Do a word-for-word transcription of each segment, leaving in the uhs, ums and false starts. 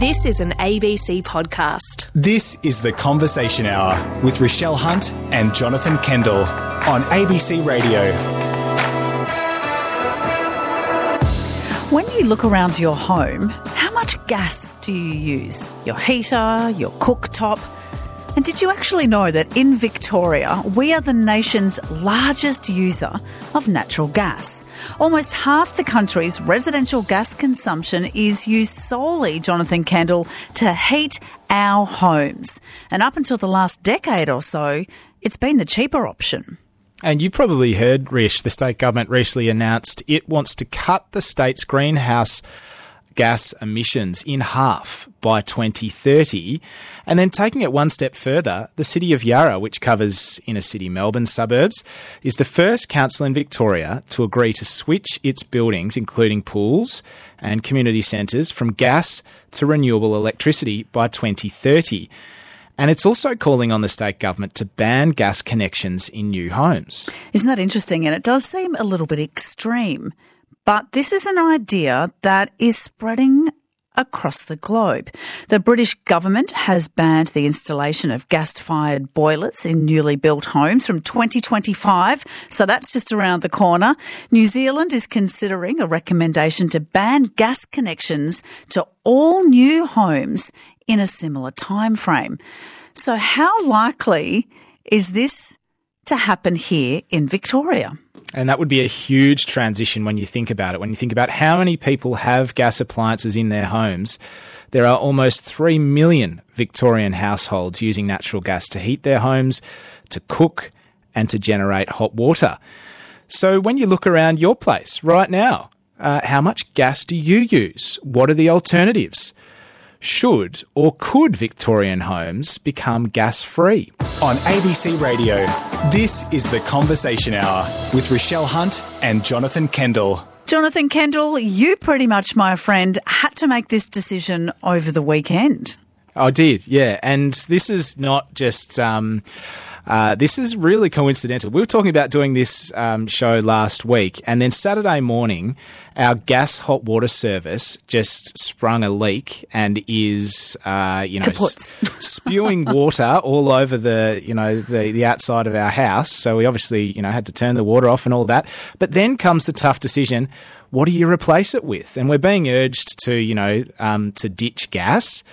This is an A B C podcast. This is The Conversation Hour with Rochelle Hunt and Jonathan Kendall on A B C Radio. When you look around your home, how much gas do you use? Your heater, your cooktop? And did you actually know that in Victoria, we are the nation's largest user of natural gas? Almost half the country's residential gas consumption is used solely, Jonathan Kendall, to heat our homes. And up until the last decade or so, it's been the cheaper option. And you've probably heard, Rish, the state government recently announced it wants to cut the state's greenhouse gas emissions in half by twenty thirty. And then taking it one step further, the City of Yarra, which covers inner city Melbourne suburbs, is the first council in Victoria to agree to switch its buildings, including pools and community centres, from gas to renewable electricity by twenty thirty. And it's also calling on the state government to ban gas connections in new homes. Isn't that interesting? And it does seem a little bit extreme. But this is an idea that is spreading across the globe. The British government has banned the installation of gas-fired boilers in newly built homes from twenty twenty-five, so that's just around the corner. New Zealand is considering a recommendation to ban gas connections to all new homes in a similar time frame. So how likely is this to happen here in Victoria? And that would be a huge transition when you think about it. When you think about how many people have gas appliances in their homes, there are almost three million Victorian households using natural gas to heat their homes, to cook, and to generate hot water. So when you look around your place right now, uh, how much gas do you use? What are the alternatives? Should or could Victorian homes become gas-free? On A B C Radio, this is The Conversation Hour with Rochelle Hunt and Jonathan Kendall. Jonathan Kendall, you pretty much, my friend, had to make this decision over the weekend. I did, yeah. And this is not just... Um, Uh, this is really coincidental. We were talking about doing this um, show last week, and then Saturday morning, our gas hot water service just sprung a leak and is, uh, you know, s- spewing water all over the, you know, the, the outside of our house. So we obviously, you know, had to turn the water off and all that. But then comes the tough decision: what do you replace it with? And we're being urged to, you know, um, to ditch gas.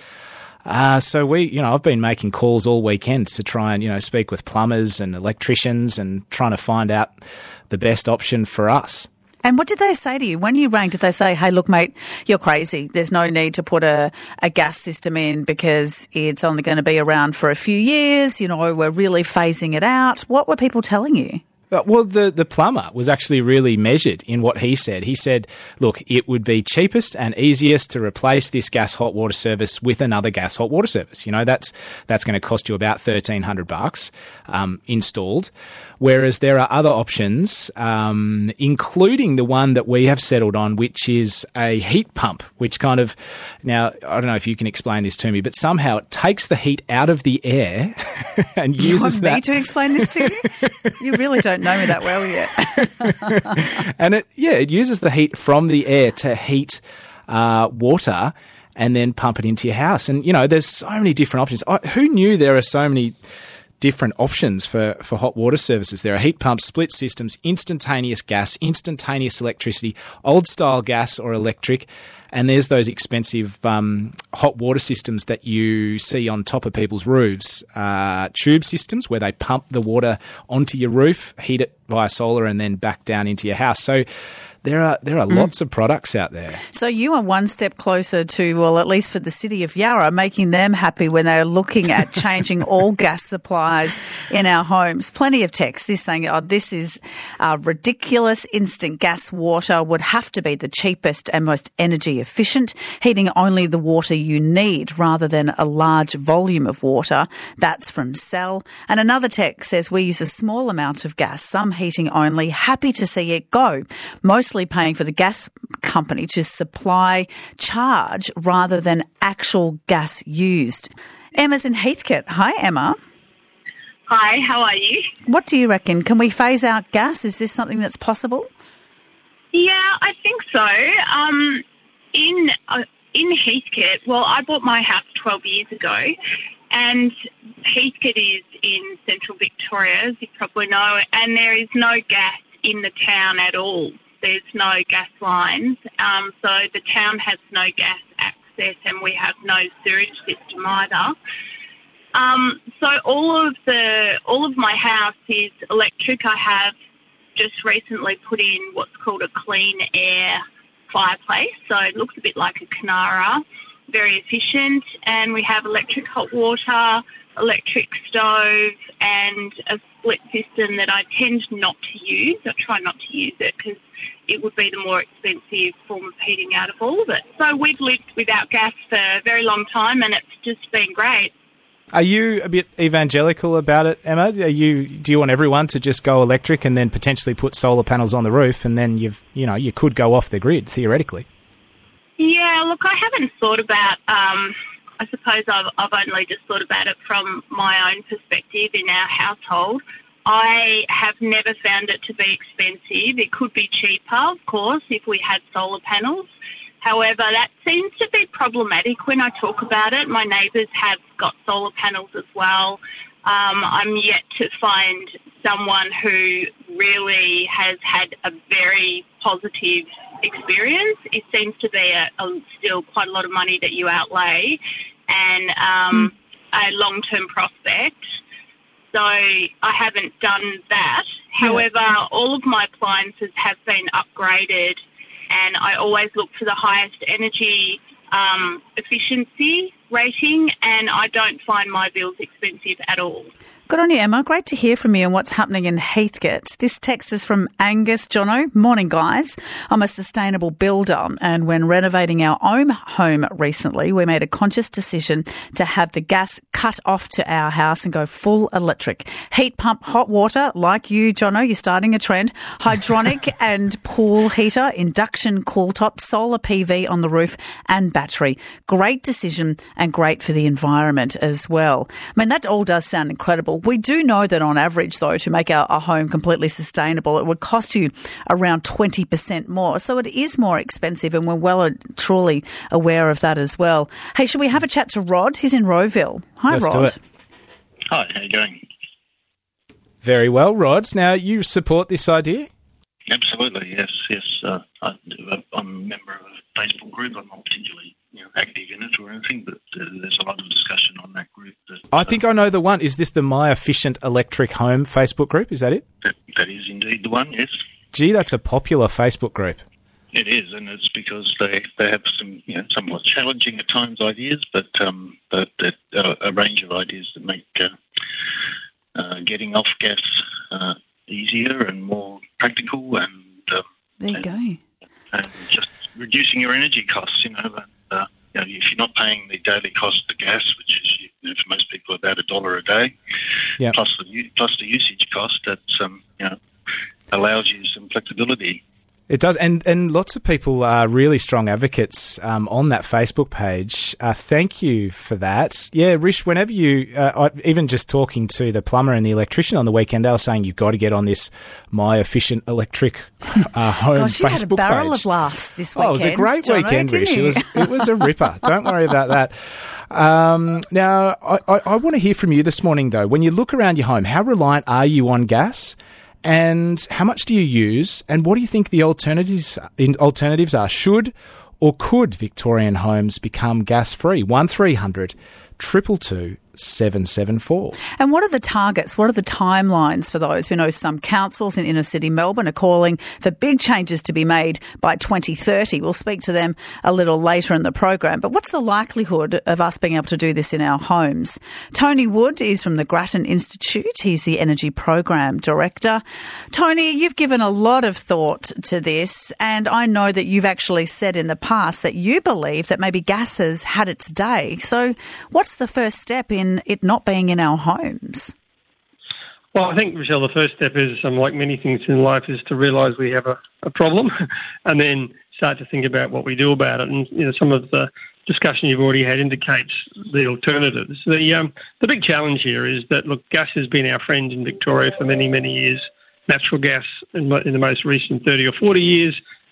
Uh, so we, you know, I've been making calls all weekend to try and, you know, speak with plumbers and electricians and trying to find out the best option for us. And what did they say to you? When you rang, did they say, hey, look, mate, you're crazy. There's no need to put a, a gas system in because it's only going to be around for a few years. You know, we're really phasing it out. What were people telling you? Well, the, the plumber was actually really measured in what he said. He said, look, it would be cheapest and easiest to replace this gas hot water service with another gas hot water service. You know, that's that's going to cost you about thirteen hundred bucks um, installed. Whereas there are other options, um, including the one that we have settled on, which is a heat pump, which kind of, now, I don't know if you can explain this to me, but somehow it takes the heat out of the air and you uses want me that. to explain this to you? You really don't know me that well yet. And it, yeah, it uses the heat from the air to heat uh, water and then pump it into your house. And, you know, there's so many different options. I, who knew there are so many different options for, for hot water services? There are heat pumps, split systems, instantaneous gas, instantaneous electricity, old style gas or electric, and there's those expensive um, hot water systems that you see on top of people's roofs, uh, tube systems where they pump the water onto your roof, heat it via solar and then back down into your house. So there are there are mm. lots of products out there. So you are one step closer to, well, at least for the City of Yarra, making them happy when they're looking at changing all gas supplies in our homes. Plenty of texts. This saying, oh, this is uh, ridiculous. Instant gas water would have to be the cheapest and most energy efficient, heating only the water you need rather than a large volume of water. That's from Sal. And another text says, we use a small amount of gas, some heating only, happy to see it go. Most paying for the gas company to supply charge rather than actual gas used. Emma's in Heathcote. Hi, Emma. Hi, how are you? What do you reckon? Can we phase out gas? Is this something that's possible? Yeah, I think so. Um, in uh, in Heathcote, well, I bought my house twelve years ago, and Heathcote is in central Victoria, as you probably know, and there is no gas in the town at all. There's no gas lines, um, so the town has no gas access, and we have no sewage system either. Um, so all of the all of my house is electric. I have just recently put in what's called a clean air fireplace, so it looks a bit like a Canara, very efficient, and we have electric hot water, electric stove, and a split system that I tend not to use. I try not to use it because it would be the more expensive form of heating out of all of it. So we've lived without gas for a very long time, and it's just been great. Are you a bit evangelical about it, Emma? Are you? Do you want everyone to just go electric and then potentially put solar panels on the roof, and then you've, you know, you could go off the grid theoretically? Yeah, look, I haven't thought about. Um, I suppose I've, I've only just thought about it from my own perspective in our household. I have never found it to be expensive. It could be cheaper, of course, if we had solar panels. However, that seems to be problematic when I talk about it. My neighbours have got solar panels as well. Um, I'm yet to find someone who really has had a very positive experience. It seems to be a, a, still quite a lot of money that you outlay and um, a long-term prospect. So I haven't done that. Yeah. However, all of my appliances have been upgraded, and I always look for the highest energy um, efficiency rating, and I don't find my bills expensive at all. Good on you, Emma. Great to hear from you and what's happening in Heathcote. This text is from Angus. Jono, morning, guys. I'm a sustainable builder, and when renovating our own home recently, we made a conscious decision to have the gas cut off to our house and go full electric. Heat pump, hot water, like you, Jono, you're starting a trend. Hydronic and pool heater, induction cool top, solar P V on the roof and battery. Great decision and great for the environment as well. I mean, that all does sound incredible. We do know that on average, though, to make our, our home completely sustainable, it would cost you around twenty percent more. So it is more expensive, and we're well and truly aware of that as well. Hey, should we have a chat to Rod? He's in Rowville. Hi, Let's Rod. do it. Hi, how are you going? Very well, Rod. Now, you support this idea? Absolutely, yes, yes. Uh, I, I'm a member of a Facebook group. I'm not particularly you know, active in it or anything, but uh, there's a lot of discussion on that group. That, I think I know the one. Is this the My Efficient Electric Home Facebook group? Is that it? That, that is indeed the one, yes. Gee, that's a popular Facebook group. It is, and it's because they, they have some you know, somewhat challenging at times ideas, but um, but uh, a range of ideas that make uh, uh, getting off gas uh, easier and more practical, and um, There you and, go. and just reducing your energy costs. You know, and, uh, you know, if you're not paying the daily cost of the gas, which is you know, for most people about a dollar a day, Yep. plus the plus the usage cost, that's um, you know allows you some flexibility. It does, and, and lots of people are really strong advocates um, on that Facebook page. Uh, thank you for that. Yeah, Rish, whenever you, uh, I, even just talking to the plumber and the electrician on the weekend, they were saying you've got to get on this My Efficient Electric uh, Home Gosh, you Facebook had a barrel page. of laughs this weekend. Oh, it was a great Jono, weekend, didn't Rish. It you? was, it was a ripper. Don't worry about that. Um, now, I, I, I want to hear from you this morning, though. When you look around your home, how reliant are you on gas? And how much do you use? And what do you think the alternatives alternatives are? Should or could Victorian homes become gas-free? one three hundred two two two seven seven four. And what are the targets? What are the timelines for those? We know some councils in inner city Melbourne are calling for big changes to be made by twenty thirty. We'll speak to them a little later in the program. But what's the likelihood of us being able to do this in our homes? Tony Wood is from the Grattan Institute. He's the Energy Program Director. Tony, you've given a lot of thought to this, and I know that you've actually said in the past that you believe that maybe gas has had its day. So what's the first step in it not being in our homes? Well, I think, Rochelle, the first step is, um, like many things in life, is to realise we have a, a problem and then start to think about what we do about it. And you know, some of the discussion you've already had indicates the alternatives. The um, the big challenge here is that, look, gas has been our friend in Victoria for many, many years. Natural gas in, in the most recent thirty or forty years,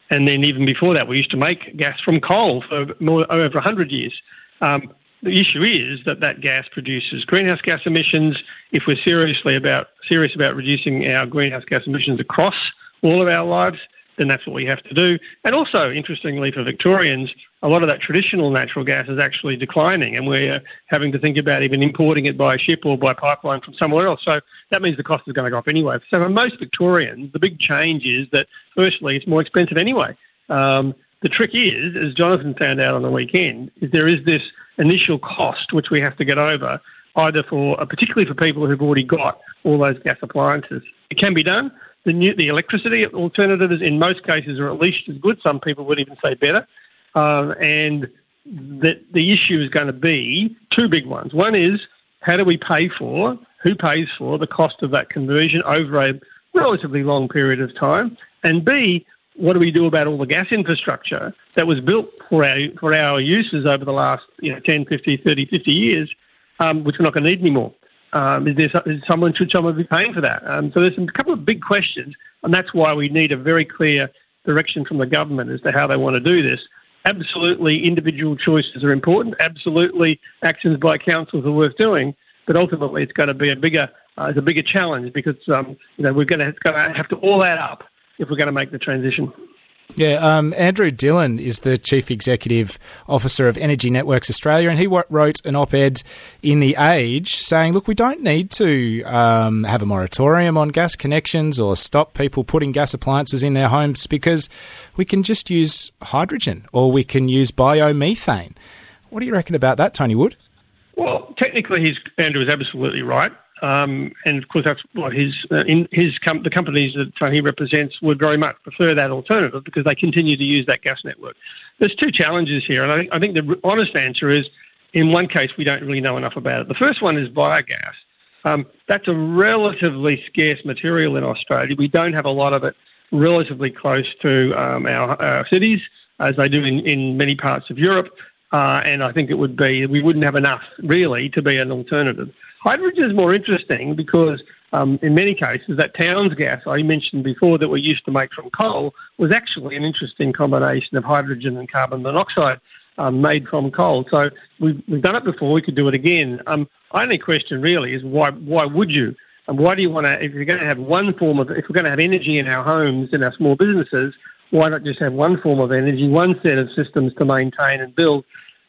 And then even before that, we used to make gas from coal for more, over one hundred years. Um, the issue is that that gas produces greenhouse gas emissions. If we're seriously about serious about reducing our greenhouse gas emissions across all of our lives, then that's what we have to do. And also, interestingly, for Victorians, a lot of that traditional natural gas is actually declining, and we're having to think about even importing it by ship or by pipeline from somewhere else. So that means the cost is going to go up anyway. So for most Victorians, the big change is that, firstly, it's more expensive anyway. Um, the trick is, as Jonathan found out on the weekend, is there is this initial cost which we have to get over, either for, particularly for people who've already got all those gas appliances. It can be done. The new, the electricity alternatives in most cases are at least as good. Some people would even say better. Um, and the, the issue is going to be two big ones. One is, how do we pay for, who pays for the cost of that conversion over a relatively long period of time? And B, what do we do about all the gas infrastructure that was built for our, for our uses over the last you know, ten, fifty, thirty, fifty years, um, which we're not going to need anymore? Um, is there is someone, should someone be paying for that? Um, so there's a couple of big questions, and that's why we need a very clear direction from the government as to how they want to do this. Absolutely, individual choices are important. Absolutely, actions by councils are worth doing, but ultimately, it's going to be a bigger, uh, it's a bigger challenge because um, you know we're going to, it's going to have to all add up if we're going to make the transition. Yeah, um, Andrew Dillon is the Chief Executive Officer of Energy Networks Australia, and he w- wrote an op-ed in The Age saying, look, we don't need to um, have a moratorium on gas connections or stop people putting gas appliances in their homes because we can just use hydrogen or we can use biomethane. What do you reckon about that, Tony Wood? Well, technically, he's, Andrew is absolutely right. Um, and of course, that's what his uh, in his com- the companies that uh, he represents would very much prefer that alternative because they continue to use that gas network. There's two challenges here, and I think, I think the honest answer is, in one case, we don't really know enough about it. The first one is biogas. Um, that's a relatively scarce material in Australia. We don't have a lot of it relatively close to um, our, our cities, as they do in, in many parts of Europe. Uh, and I think it would be, we wouldn't have enough really to be an alternative. Hydrogen is more interesting because um, in many cases that Towns gas I mentioned before that we used to make from coal was actually an interesting combination of hydrogen and carbon monoxide um, made from coal. So we've, we've done it before, we could do it again. Um, only question really is why why would you? And why do you want to, if you're going to have one form of, if we're going to have energy in our homes, in our small businesses, why not just have one form of energy, one set of systems to maintain and build?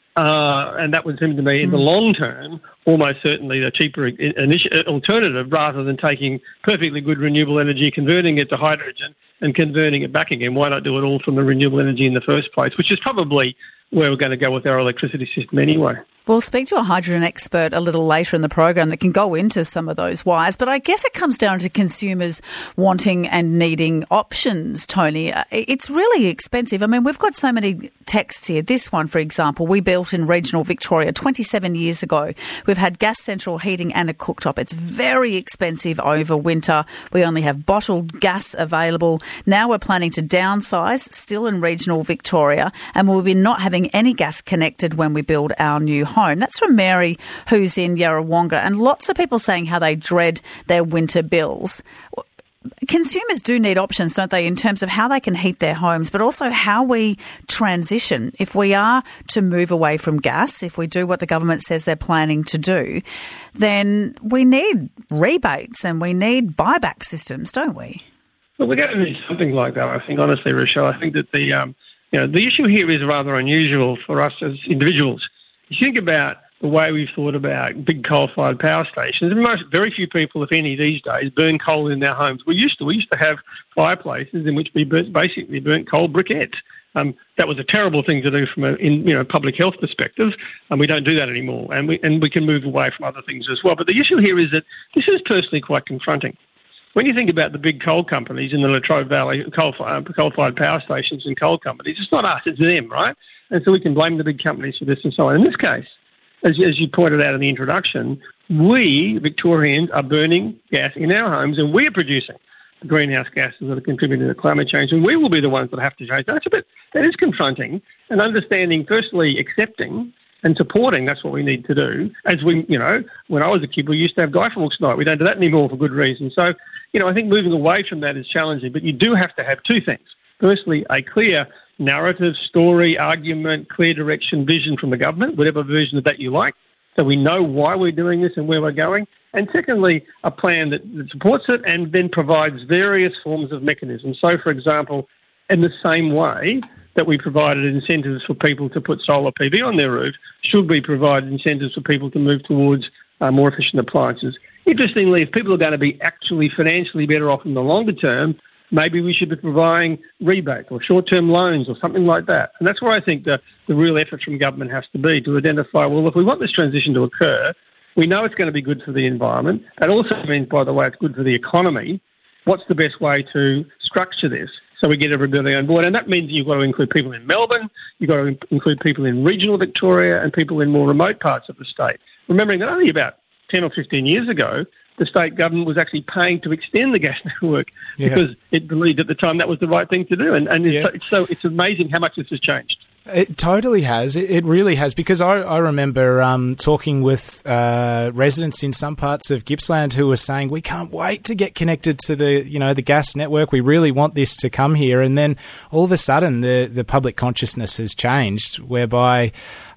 Uh, and that would seem to me, in the long term, almost certainly a cheaper initi- alternative rather than taking perfectly good renewable energy, converting it to hydrogen and converting it back again. Why not do it all from the renewable energy in the first place, which is probably where we're going to go with our electricity system anyway. We'll speak to a hydrogen expert a little later in the program that can go into some of those whys, but I guess it comes down to consumers wanting and needing options, Tony. It's really expensive. I mean, we've got so many texts here. This one, for example, we built in regional Victoria twenty-seven years ago. We've had gas central heating and a cooktop. It's very expensive over winter. We only have bottled gas available. Now we're planning to downsize, still in regional Victoria, and we'll be not having any gas connected when we build our new home. That's from Mary, who's in Yarrawonga, and lots of people saying how they dread their winter bills. Consumers do need options, don't they, in terms of how they can heat their homes, but also how we transition. If we are to move away from gas, if we do what the government says they're planning to do, then we need rebates and we need buyback systems, don't we? Well, we're going to need something like that, I think, honestly, Rochelle. I think that the, um, you know, the issue here is rather unusual for us as individuals. You think about the way we've thought about big coal-fired power stations, and most, very few people, if any, these days burn coal in their homes. We used to. We used to have fireplaces in which we burnt, basically burnt coal briquettes. Um, that was a terrible thing to do from a in, you know, public health perspective, and we don't do that anymore. And we and we can move away from other things as well. But the issue here is that this is personally quite confronting. When you think about the big coal companies in the Latrobe Valley, coal, uh, coal-fired power stations and coal companies, it's not us, it's them, right? And so we can blame the big companies for this and so on. In this case, as, as you pointed out in the introduction, we, Victorians, are burning gas in our homes and we're producing the greenhouse gases that are contributing to climate change, and we will be the ones that have to change. That's a bit, that is confronting, and understanding, firstly, accepting and supporting, that's what we need to do. As we, you know, when I was a kid, we used to have Guy Fawkes night. We don't do that anymore for good reason. So, you know, I think moving away from that is challenging, but you do have to have two things. firstly, a clear narrative, story, argument, clear direction, vision from the government, whatever version of that you like, so we know why we're doing this and where we're going. And secondly, a plan that, that supports it and then provides various forms of mechanisms. So, for example, in the same way that we provided incentives for people to put solar P V on their roof, should we provide incentives for people to move towards uh, more efficient appliances? Interestingly, if people are going to be actually financially better off in the longer term, maybe we should be providing rebate or short-term loans or something like that. And that's where I think the, the real effort from government has to be, to identify, well, if we want this transition to occur, we know it's going to be good for the environment. That also means, by the way, it's good for the economy. What's the best way to structure this so we get everybody on board? And that means you've got to include people in Melbourne, you've got to include people in regional Victoria and people in more remote parts of the state. Remembering that only about ten or fifteen years ago, the state government was actually paying to extend the gas network yeah. because it believed at the time that was the right thing to do. And, and yeah. it's, so, it's so it's amazing how much this has changed. It totally has. It, it really has, because I, I remember um, talking with uh, residents in some parts of Gippsland who were saying, we can't wait to get connected to the, you know, the gas network. We really want this to come here. And then all of a sudden the, the public consciousness has changed, whereby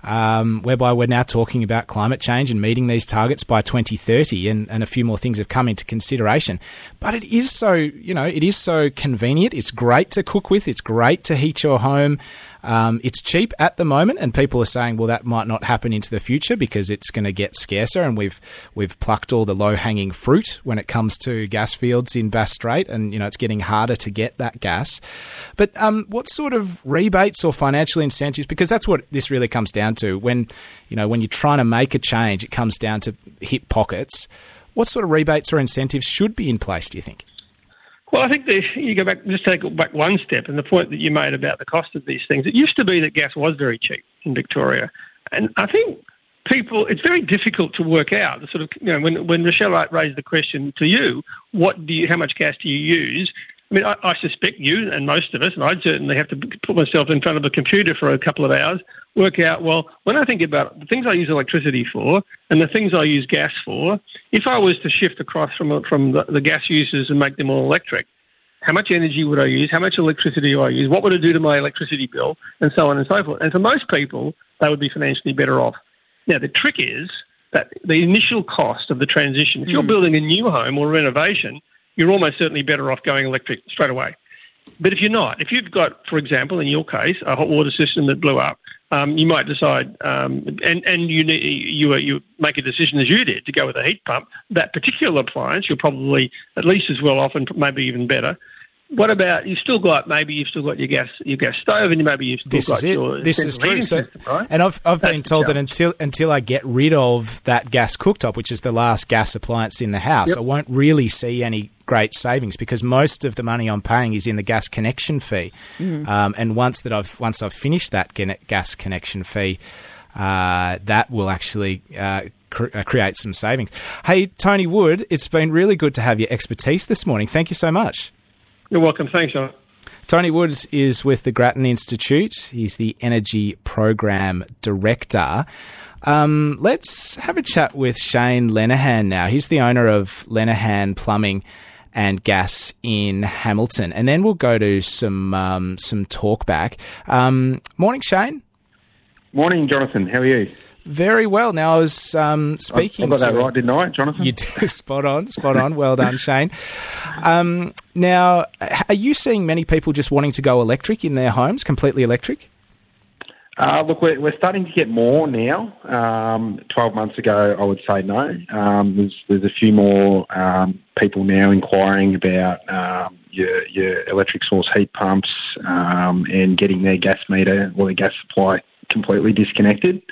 Um, whereby we're now talking about climate change and meeting these targets by twenty thirty, and, and a few more things have come into consideration. But it is so, you know, it is so convenient. It's great to cook with. It's great to heat your home. Um, it's cheap at the moment, and people are saying, well, that might not happen into the future because it's going to get scarcer, and we've we've plucked all the low-hanging fruit when it comes to gas fields in Bass Strait, and, you know, it's getting harder to get that gas. But um, what sort of rebates or financial incentives, because that's what this really comes down to. When, you know, when you're trying to make a change, it comes down to hip pockets. What sort of rebates or incentives should be in place, do you think? Well, I think the, you go back, just take it back one step, and the point that you made about the cost of these things. It used to be that gas was very cheap in Victoria, and I think people, it's very difficult to work out. The sort of, you know, when when Rochelle raised the question to you, what do you, how much gas do you use? I mean, I, I suspect you and most of us, and I'd certainly have to put myself in front of a computer for a couple of hours, work out, well, when I think about the things I use electricity for and the things I use gas for, if I was to shift across from from the, the gas users and make them all electric, how much energy would I use? How much electricity do I use? What would it do to my electricity bill? And so on and so forth. And for most people, they would be financially better off. Now, the trick is that the initial cost of the transition, if you're mm. building a new home or renovation, you're almost certainly better off going electric straight away. But if you're not, if you've got, for example, in your case, a hot water system that blew up, um, you might decide, um, and, and you, you you make a decision as you did to go with a heat pump. That particular appliance, you're probably at least as well off and maybe even better. What about, you've still got, maybe you've still got your gas your gas stove, and maybe you've still this got is it. your This is true. So, system, right? And I've I've That's been told that until until I get rid of that gas cooktop, which is the last gas appliance in the house, yep. I won't really see any great savings, because most of the money I'm paying is in the gas connection fee. Mm. Um, and once that I've once I've finished that gas connection fee, uh, that will actually uh, cr- create some savings. Hey, Tony Wood, it's been really good to have your expertise this morning. Thank you so much. You're welcome. Thanks, John. Tony Wood is with the Grattan Institute. He's the Energy Program Director. Um, let's have a chat with Shane Lenihan now. He's the owner of Lenihan Plumbing and Gas in Hamilton. And then we'll go to some um, some talk back. Um, morning, Shane. Morning, Jonathan. How are you? Very well. Now, I was um, speaking I got that to... right, didn't I, Jonathan? You did. Spot on, spot on. Well done, Shane. Um, now, are you seeing many people just wanting to go electric in their homes, completely electric? Uh, look, we're, we're starting to get more now. Um, twelve months ago, I would say no. Um, there's, there's a few more um, people now inquiring about um, your, your electric source heat pumps um, and getting their gas meter or their gas supply completely disconnected.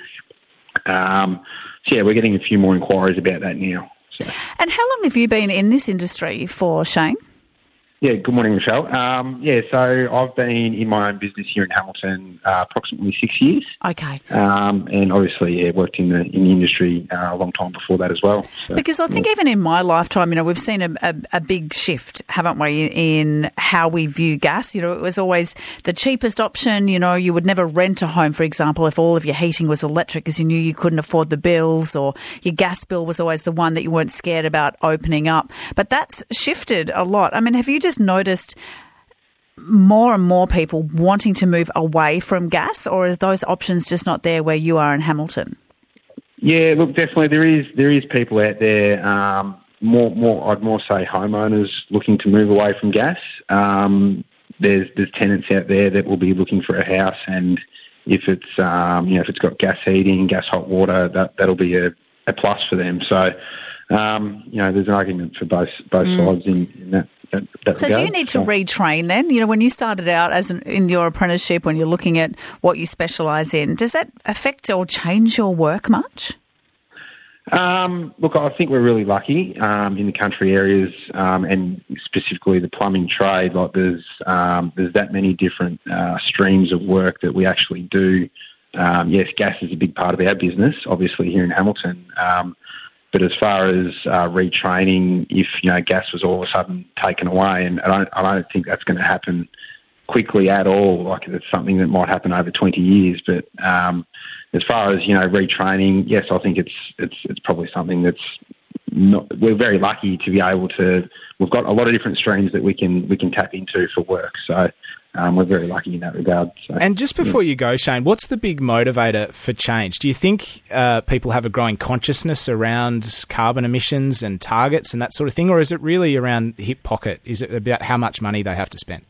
Um, so, yeah, we're getting a few more inquiries about that now. So. And how long have you been in this industry for, Shane? Yeah, good morning, Michelle. Um, yeah, so I've been in my own business here in Hamilton uh, approximately six years. Okay. Um, and obviously, yeah, worked in the in the industry uh, a long time before that as well. So, because I think yeah. even in my lifetime, you know, we've seen a, a, a big shift, haven't we, in how we view gas. You know, it was always the cheapest option. You know, you would never rent a home, for example, if all of your heating was electric because you knew you couldn't afford the bills, or your gas bill was always the one that you weren't scared about opening up. But that's shifted a lot. I mean, have you just noticed more and more people wanting to move away from gas, or are those options just not there where you are in Hamilton? Yeah, look, definitely there is there is people out there. Um, more, more, I'd more say homeowners looking to move away from gas. Um, there's there's tenants out there that will be looking for a house, and if it's um, you know if it's got gas heating, gas hot water, that that'll be a, a plus for them. So um, you know, there's an argument for both both mm. sides in, in that. That, that so regard. do you need to retrain then? You know, when you started out as an, in your apprenticeship, when you're looking at what you specialise in, does that affect or change your work much? Um, look, I think we're really lucky um, in the country areas, um, and specifically the plumbing trade. Like there's um, there's that many different uh, streams of work that we actually do. Um, yes, gas is a big part of our business, obviously here in Hamilton. Um, But as far as uh, retraining, if you know gas was all of a sudden taken away, and I don't, I don't think that's going to happen quickly at all. Like it's something that might happen over twenty years. But um, as far as you know retraining, yes, I think it's it's it's probably something that's not. We're very lucky to be able to. We've got a lot of different streams that we can we can tap into for work. So. Um, we're very lucky in that regard. So, and just before yeah. you go, Shane, what's the big motivator for change? Do you think uh, people have a growing consciousness around carbon emissions and targets and that sort of thing, or is it really around the hip pocket? Is it about how much money they have to spend?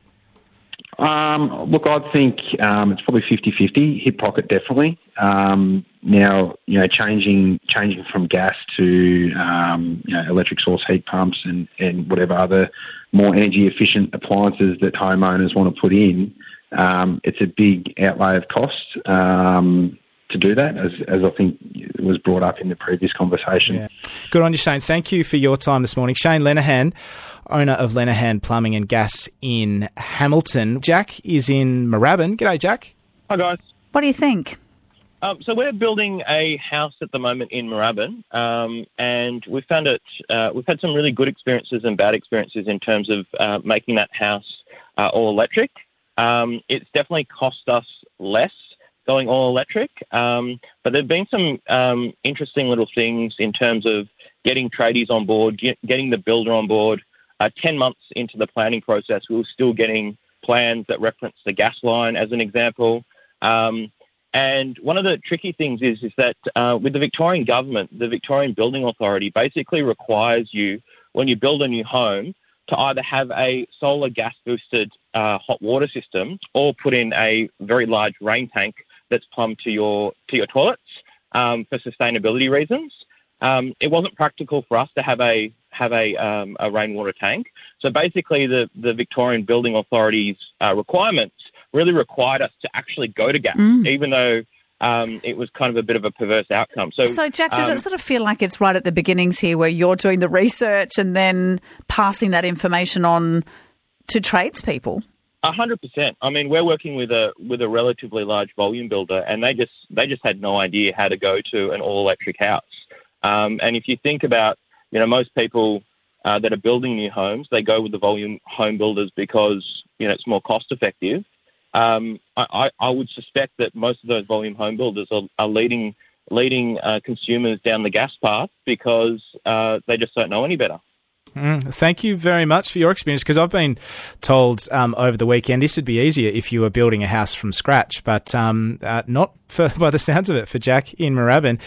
Um, look, I think um, it's probably fifty-fifty, hip pocket definitely. Um, now, you know, changing changing from gas to um, you know electric source heat pumps and, and whatever other more energy efficient appliances that homeowners want to put in, um, it's a big outlay of cost um, to do that, as, as I think was brought up in the previous conversation. Yeah. Good on you, Shane. Thank you for your time this morning. Shane Lenihan, owner of Lenihan Plumbing and Gas in Hamilton. Jack is in Moorabbin. G'day, Jack. Hi, guys. What do you think? Um, so we're building a house at the moment in Moorabbin, um, and we found it. Uh, we've had some really good experiences and bad experiences in terms of uh, making that house uh, all electric. Um, it's definitely cost us less going all electric, um, but there've been some um, interesting little things in terms of getting tradies on board, get, getting the builder on board. Uh, Ten months into the planning process, we were still getting plans that reference the gas line, as an example. Um, And one of the tricky things is is that uh, with the Victorian government, the Victorian Building Authority basically requires you, when you build a new home, to either have a solar gas-boosted uh, hot water system or put in a very large rain tank that's plumbed to your to your toilets um, for sustainability reasons. Um, it wasn't practical for us to have a have a um, a rainwater tank, so basically the the Victorian Building Authority's uh, requirements really required us to actually go to gas, mm. even though um, it was kind of a bit of a perverse outcome. So, so Jack, does um, it sort of feel like it's right at the beginnings here where you're doing the research and then passing that information on to tradespeople? A hundred percent. I mean, we're working with a with a relatively large volume builder, and they just they just had no idea how to go to an all electric house. Um, and if you think about, you know, most people uh, that are building new homes, they go with the volume home builders because, you know, it's more cost effective. Um, I, I would suspect that most of those volume home builders are, are leading leading uh, consumers down the gas path because uh, they just don't know any better. Mm, thank you very much for your experience, because I've been told um, over the weekend this would be easier if you were building a house from scratch, but um, uh, not for, by the sounds of it for Jack in Moorabbin.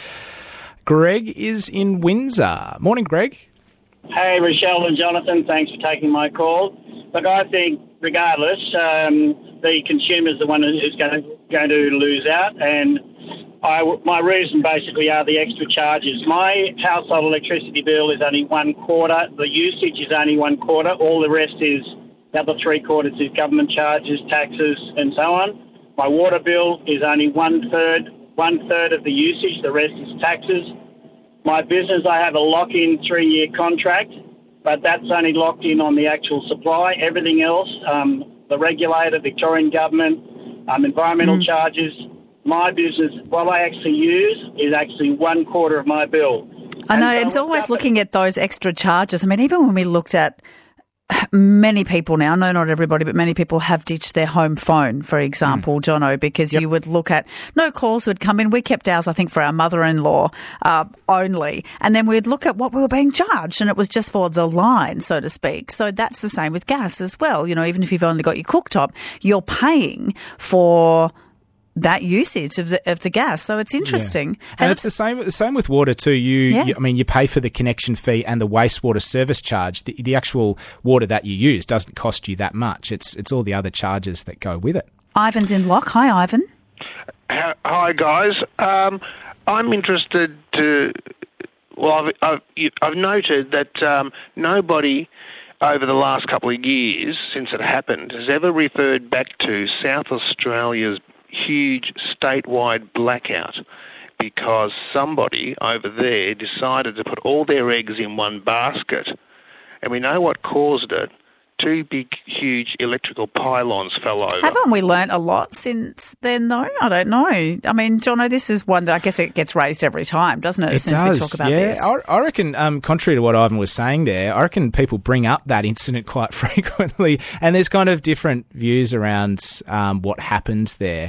Greg is in Windsor. Morning, Greg. Hey, Rochelle and Jonathan. Thanks for taking my call. Look, I think regardless, um, the consumer's the one who's going to, going to lose out, and I, my reason basically are the extra charges. My household electricity bill is only one quarter. The usage is only one quarter. All the rest is, the other three quarters is government charges, taxes, and so on. My water bill is only one third, one third of the usage. The rest is taxes. My business, I have a lock-in three-year contract, but that's only locked in on the actual supply. Everything else, um, the regulator, Victorian government, um, environmental mm. charges, my business, what I actually use is actually one quarter of my bill. I know, and it's always looking at those extra charges. I mean, even when we looked at many people now, no, not everybody, but many people have ditched their home phone, for example, mm. Jono, because yep. you would look at no calls would come in. We kept ours, I think, for our mother-in-law uh, only. And then we'd look at what we were being charged, and it was just for the line, so to speak. So that's the same with gas as well. You know, even if you've only got your cooktop, you're paying for that usage of the of the gas. So it's interesting. Yeah. And it's the same the same with water too. You, yeah. you I mean you pay for the connection fee and the wastewater service charge. The, the actual water that you use doesn't cost you that much. It's it's all the other charges that go with it. Ivan's in Lock. Hi, Ivan. Hi guys. Um, I'm interested to well I've I've, I've noted that um, nobody over the last couple of years since it happened has ever referred back to South Australia's huge statewide blackout because somebody over there decided to put all their eggs in one basket. And we know what caused it. Two big, huge electrical pylons fell over. Haven't we learnt a lot since then, though? I don't know. I mean, Jono, this is one that I guess it gets raised every time, doesn't it? It as soon does, as we talk about yeah. this. I, I reckon, um, contrary to what Ivan was saying there, I reckon people bring up that incident quite frequently, and there's kind of different views around um, what happened there.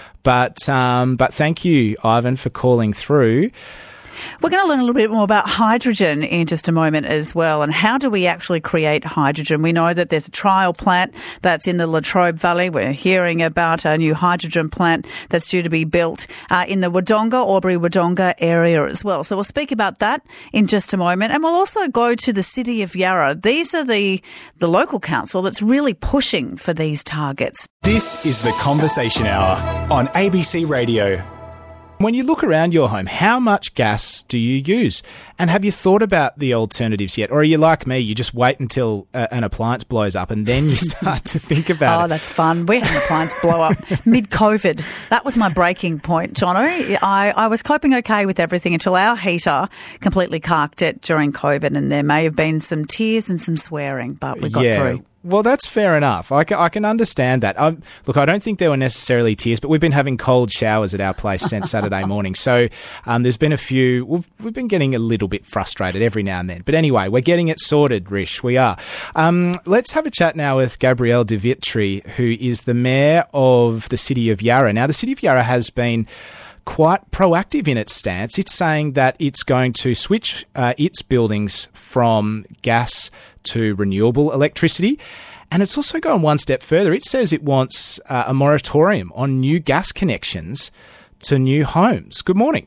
But um, but thank you, Ivan, for calling through. We're going to learn a little bit more about hydrogen in just a moment as well, and how do we actually create hydrogen? We know that there's a trial plant that's in the Latrobe Valley. We're hearing about a new hydrogen plant that's due to be built uh, in the Wodonga, Albury-Wodonga area as well. So we'll speak about that in just a moment, and we'll also go to the City of Yarra. These are the, the local council that's really pushing for these targets. This is the Conversation Hour on A B C Radio. When you look around your home, how much gas do you use? And have you thought about the alternatives yet? Or are you like me, you just wait until uh, an appliance blows up and then you start to think about oh, it? Oh, that's fun. We had an appliance blow up mid-COVID. That was my breaking point, Jono. I, I was coping okay with everything until our heater completely carked it during COVID, and there may have been some tears and some swearing, but we got yeah. through. Well, that's fair enough. I can, I can understand that. I, look, I don't think there were necessarily tears, but we've been having cold showers at our place since Saturday morning. So um, there's been a few. We've, we've been getting a little bit frustrated every now and then. But anyway, we're getting it sorted, Rish. We are. Um, let's have a chat now with Gabrielle De Vitry, who is the mayor of the City of Yarra. Now, the City of Yarra has been quite proactive in its stance. It's saying that it's going to switch uh, its buildings from gas to renewable electricity. And it's also gone one step further. It says it wants uh, a moratorium on new gas connections to new homes. Good morning.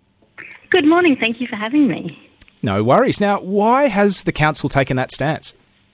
Good morning. Thank you for having me. No worries. Now, why has the council taken that stance?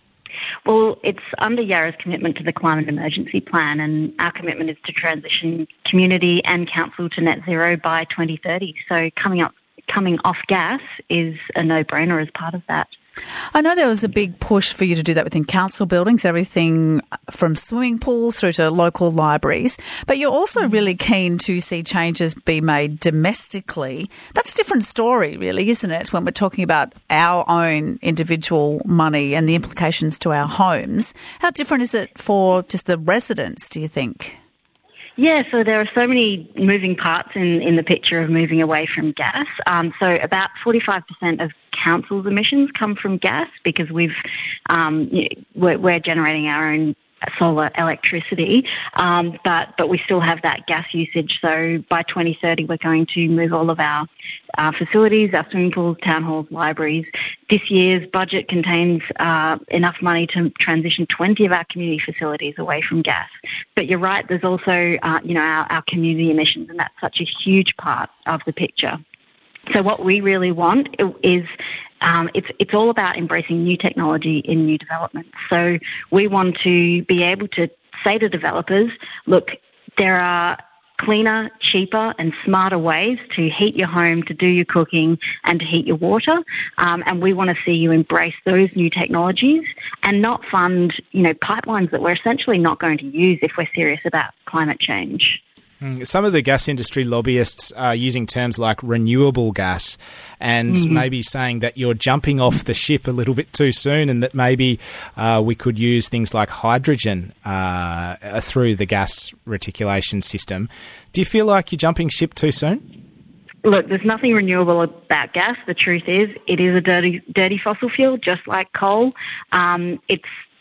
Well, it's under Yarra's commitment to the Climate Emergency Plan, and our commitment is to transition community and council to net zero by twenty thirty. So coming up, coming off gas is a no-brainer as part of that. I know there was a big push for you to do that within council buildings, everything from swimming pools through to local libraries. But you're also really keen to see changes be made domestically. That's a different story, really, isn't it, when we're talking about our own individual money and the implications to our homes? How different is it for just the residents, do you think? Yeah, so there are so many moving parts in, in the picture of moving away from gas. Um, so about forty-five percent of council's emissions come from gas because we've um, we're, we're generating our own solar electricity, um, but but we still have that gas usage. So by twenty thirty, we're going to move all of our uh, facilities, our swimming pools, town halls, libraries. This year's budget contains uh, enough money to transition twenty of our community facilities away from gas. But you're right, there's also uh, you know our, our community emissions, and that's such a huge part of the picture. So what we really want is um, it's it's all about embracing new technology in new developments. So we want to be able to say to developers, look, there are cleaner, cheaper and smarter ways to heat your home, to do your cooking and to heat your water. Um, and we want to see you embrace those new technologies and not fund, you know, pipelines that we're essentially not going to use if we're serious about climate change. Some of the gas industry lobbyists are using terms like renewable gas and mm-hmm. maybe saying that you're jumping off the ship a little bit too soon, and that maybe uh, we could use things like hydrogen uh, through the gas reticulation system. Do you feel like you're jumping ship too soon? Look, there's nothing renewable about gas. The truth is it is a dirty, dirty fossil fuel, just like coal. Um, it's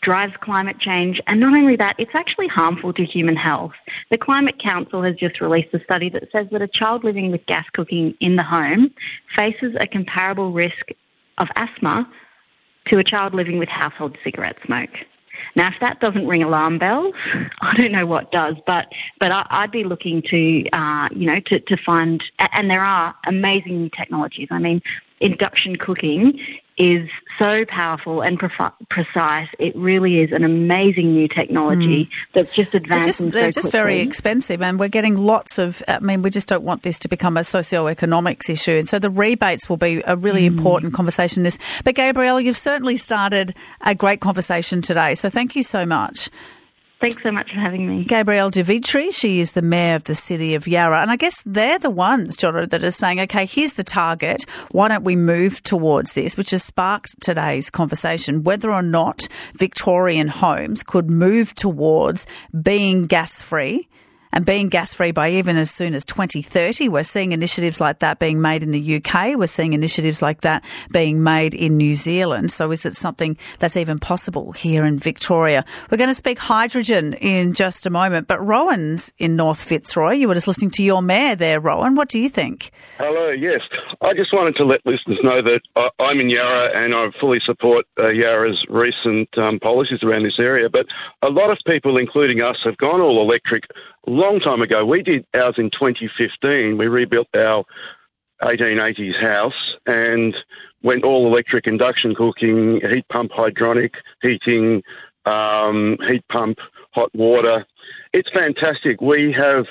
drives climate change, and not only that, it's actually harmful to human health. The Climate Council has just released a study that says that a child living with gas cooking in the home faces a comparable risk of asthma to a child living with household cigarette smoke. Now, if that doesn't ring alarm bells, I don't know what does. But but I, I'd be looking to uh, you know to, to find, and there are amazing new technologies. I mean, induction cooking is so powerful and pre- precise. It really is an amazing new technology mm. that's just advancing They're just, so they're just quickly. very expensive, and we're getting lots of, I mean, we just don't want this to become a socio-economics issue. And so the rebates will be a really mm. important conversation in this. But Gabrielle, you've certainly started a great conversation today. So thank you so much. Thanks so much for having me. Gabrielle De Vitri, she is the Mayor of the City of Yarra. And I guess they're the ones, Jonna, that are saying, OK, here's the target. Why don't we move towards this, which has sparked today's conversation, whether or not Victorian homes could move towards being gas-free and being gas-free by even as soon as twenty thirty. We're seeing initiatives like that being made in the U K. We're seeing initiatives like that being made in New Zealand. So is it something that's even possible here in Victoria? We're going to speak hydrogen in just a moment, but Rowan's in North Fitzroy. You were just listening to your mayor there, Rowan. What do you think? Hello, yes. I just wanted to let listeners know that I, I'm in Yarra and I fully support uh, Yarra's recent um, policies around this area, but a lot of people, including us, have gone all electric a long time ago. We did ours in twenty fifteen. We rebuilt our eighteen eighties house and went all electric induction cooking, heat pump hydronic heating, um, heat pump hot water. It's fantastic. We have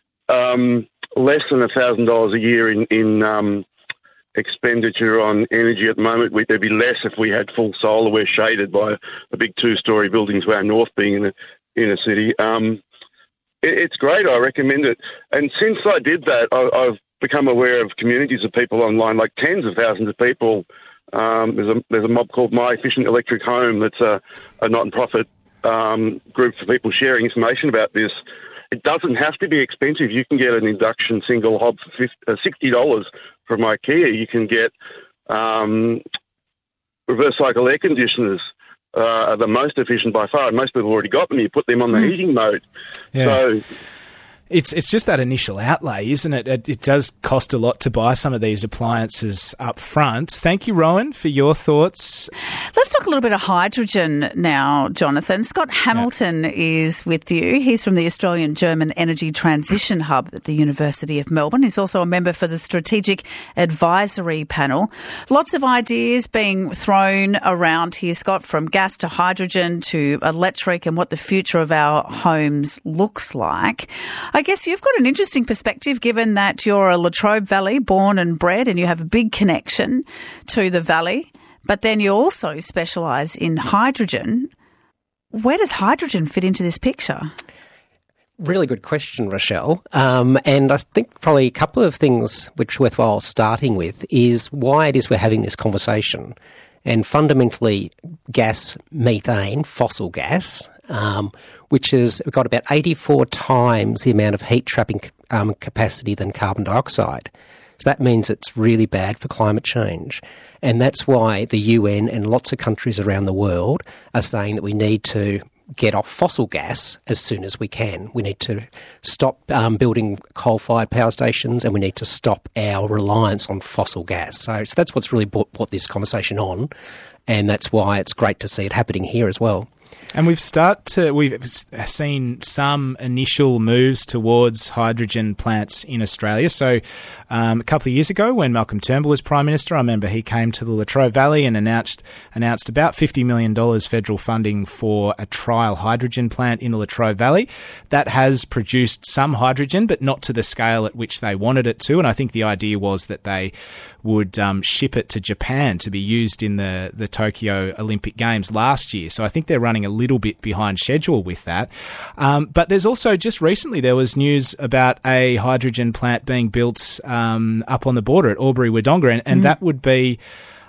um, less than one thousand dollars a year in, in um, expenditure on energy at the moment. We, there'd be less if we had full solar. We're shaded by a big two-storey building to our north, being in a, in a city. Um, It's great. I recommend it. And since I did that, I've become aware of communities of people online, like tens of thousands of people. Um, there's a there's a mob called My Efficient Electric Home that's a, a not-for-profit um, group for people sharing information about this. It doesn't have to be expensive. You can get an induction single hob for fifty, uh, sixty dollars from IKEA. You can get um, reverse cycle air conditioners. Uh, are the most efficient by far, and most people have already got them. You put them on the mm. heating mode. Yeah. So It's it's just that initial outlay, isn't it? it? It does cost a lot to buy some of these appliances up front. Thank you, Rowan, for your thoughts. Let's talk a little bit of hydrogen now, Jonathan. Scott Hamilton yeah. is with you. He's from the Australian-German Energy Transition Hub at the University of Melbourne. He's also a member for the Strategic Advisory Panel. Lots of ideas being thrown around here, Scott, from gas to hydrogen to electric and what the future of our homes looks like. I guess you've got an interesting perspective given that you're a Latrobe Valley born and bred and you have a big connection to the valley, but then you also specialise in hydrogen. Where does hydrogen fit into this picture? Really good question, Rochelle. Um, and I think probably a couple of things which are worthwhile starting with is why it is we're having this conversation. And fundamentally, gas, methane, fossil gas, um, which has got about eighty-four times the amount of heat trapping um, capacity than carbon dioxide. So that means it's really bad for climate change. And that's why the U N and lots of countries around the world are saying that we need to get off fossil gas as soon as we can. We need to stop um, building coal-fired power stations and we need to stop our reliance on fossil gas. So, so that's what's really brought, brought this conversation on, and that's why it's great to see it happening here as well. And we've start to, we've seen some initial moves towards hydrogen plants in Australia. So um, a couple of years ago when Malcolm Turnbull was Prime Minister, I remember he came to the Latrobe Valley and announced announced about fifty million dollars federal funding for a trial hydrogen plant in the Latrobe Valley. That has produced some hydrogen, but not to the scale at which they wanted it to. And I think the idea was that they would um, ship it to Japan to be used in the, the Tokyo Olympic Games last year. So I think they're running a little bit behind schedule with that. Um, but there's also, just recently, there was news about a hydrogen plant being built um, up on the border at Albury-Wodonga, and, and mm. that would be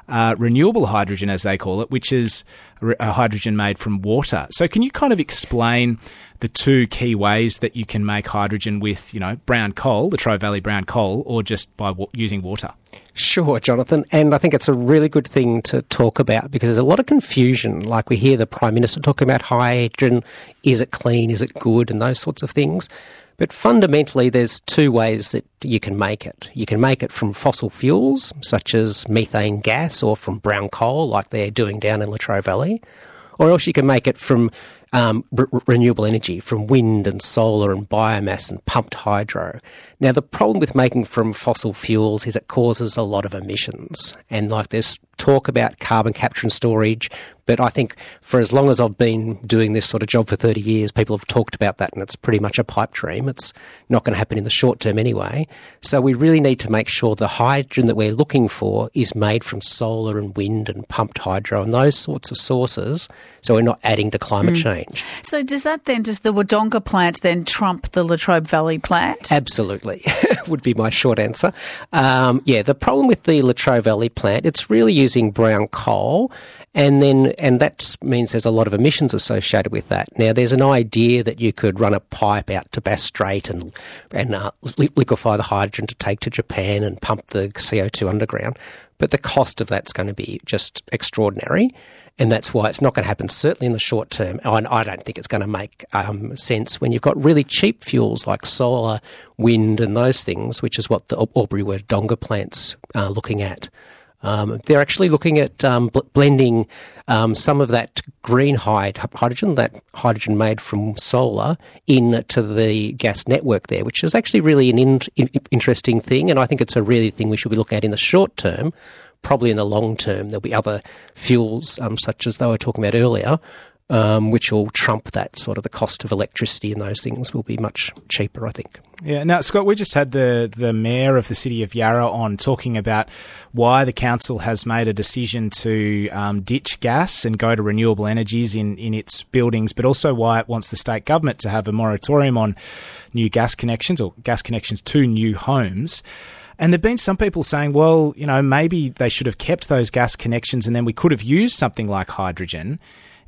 uh, renewable hydrogen, as they call it, which is a, a hydrogen made from water. So can you kind of explain the two key ways that you can make hydrogen with, you know, brown coal, the Latrobe Valley brown coal, or just by w- using water? Sure, Jonathan. And I think it's a really good thing to talk about because there's a lot of confusion. Like we hear the Prime Minister talking about hydrogen. Is it clean? Is it good? And those sorts of things. But fundamentally, there's two ways that you can make it. You can make it from fossil fuels, such as methane gas, or from brown coal, like they're doing down in Latrobe Valley. Or else you can make it from um, re- renewable energy, from wind and solar and biomass and pumped hydro. Now, the problem with making from fossil fuels is it causes a lot of emissions. And like there's talk about carbon capture and storage, but I think for as long as I've been doing this sort of job for thirty years, people have talked about that and it's pretty much a pipe dream. It's not going to happen in the short term anyway. So we really need to make sure the hydrogen that we're looking for is made from solar and wind and pumped hydro and those sorts of sources, so we're not adding to climate mm. change. So does that then, does the Wodonga plant then trump the Latrobe Valley plant? Absolutely, would be my short answer. Um, yeah, the problem with the Latrobe Valley plant, it's really using brown coal. And then, and that means there's a lot of emissions associated with that. Now, there's an idea that you could run a pipe out to Bass Strait and and uh, liquefy the hydrogen to take to Japan and pump the C O two underground. But the cost of that's going to be just extraordinary. And that's why it's not going to happen, certainly in the short term. And I don't think it's going to make um, sense when you've got really cheap fuels like solar, wind and those things, which is what the Albury Wodonga plant's uh, looking at. Um, they're actually looking at um, bl- blending um, some of that green hyd- hydrogen, that hydrogen made from solar, into the gas network there, which is actually really an in- in- interesting thing. And I think it's a really thing we should be looking at in the short term. Probably in the long term, there'll be other fuels, um, such as they were talking about earlier, um, which will trump that. Sort of the cost of electricity and those things will be much cheaper, I think. Yeah. Now, Scott, we just had the, the mayor of the city of Yarra on talking about why the council has made a decision to um, ditch gas and go to renewable energies in, in its buildings, but also why it wants the state government to have a moratorium on new gas connections or gas connections to new homes. And there have been some people saying, well, you know, maybe they should have kept those gas connections and then we could have used something like hydrogen.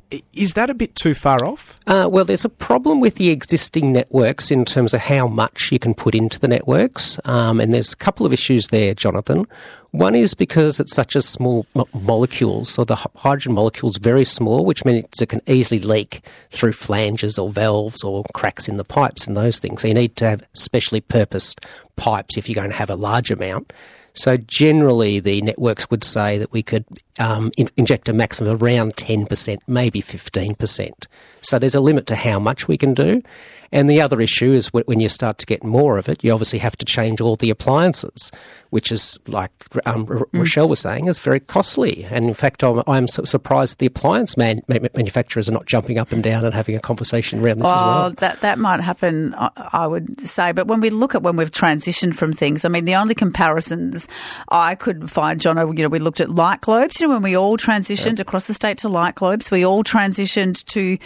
Is that a bit too far off? Uh, well, there's a problem with the existing networks in terms of how much you can put into the networks. Um, and there's a couple of issues there, Jonathan. One is because it's such a small mo- molecule, so the hydrogen molecule is very small, which means it can easily leak through flanges or valves or cracks in the pipes and those things. So you need to have specially purposed pipes if you're going to have a large amount. So generally the networks would say that we could um, in- inject a maximum of around ten percent, maybe fifteen percent. So there's a limit to how much we can do. And the other issue is when you start to get more of it, you obviously have to change all the appliances, which is, like um, R- mm. Rochelle was saying, is very costly. And in fact, I'm, I'm su- surprised the appliance man- manufacturers are not jumping up and down and having a conversation around this oh, as well. That, that might happen, I would say. But when we look at when we've transitioned from things, I mean, the only comparisons I could find, John, you know, we looked at light globes. You know, when we all transitioned yep. across the state to light globes, we all transitioned to